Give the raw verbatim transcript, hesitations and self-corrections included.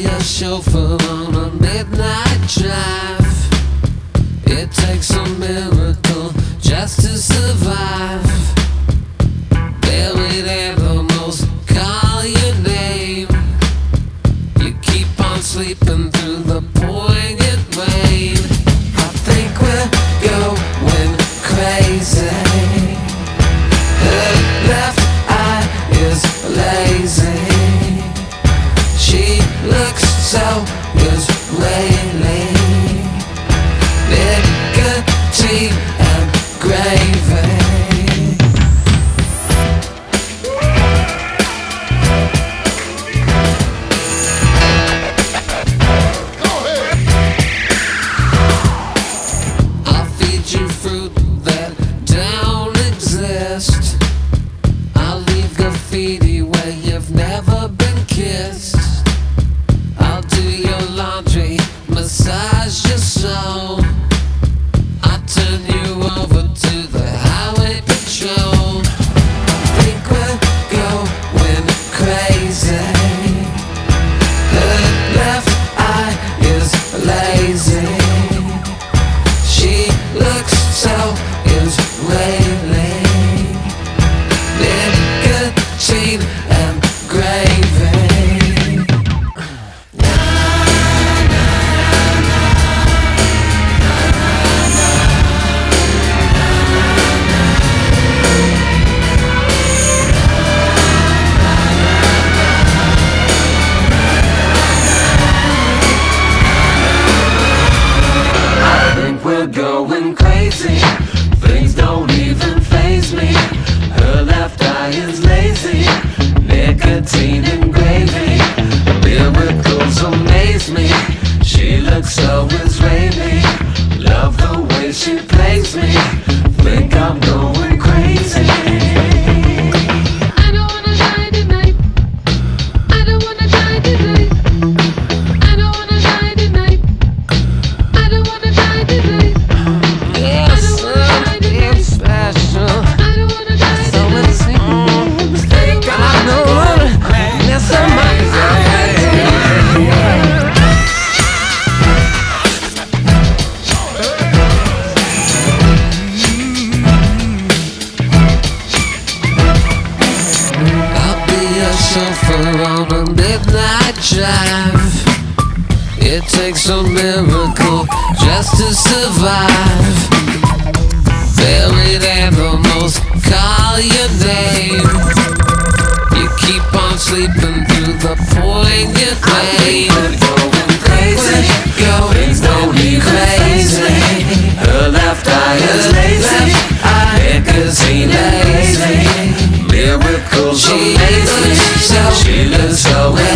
be a chauffeur on a midnight drive. It takes a miracle just to survive. Buried animals call your name. You keep on sleeping through the poignant rain. I think we're going crazy. Her left eye is lazy. She looks so Israeli. Nicotine and gravy. I'll feed you fruit that don't exist. I'll leave graffiti where you've never been kissed. I'll do your laundry, massage your soul. I'll turn you over to the highway patrol. I think we're going crazy. Her left eye is lazy. She looks so Israeli. Nicotine and gravy. We're going crazy. Things don't even faze me. Her left eye is lazy. Nicotine and gravy. Miracles amaze me. She looks so Israeli. Love the way she plays me. Think I'm going crazy. I don't wanna die tonight. I don't wanna die tonight. I don't wanna die tonight. I don't wanna die tonight. Yes, something special. I don't wanna die So tonight. it seems. Think I'm the one. Yes, somebody. I'll be a chauffeur on a midnight drive. It takes a miracle just to survive. Buried animals call your name. You keep on sleeping through the poignant rain. We're going crazy. Things don't even faze me. Her left eye is lazy. Nicotine and gravy. Miracles She amaze me. looks so She looks so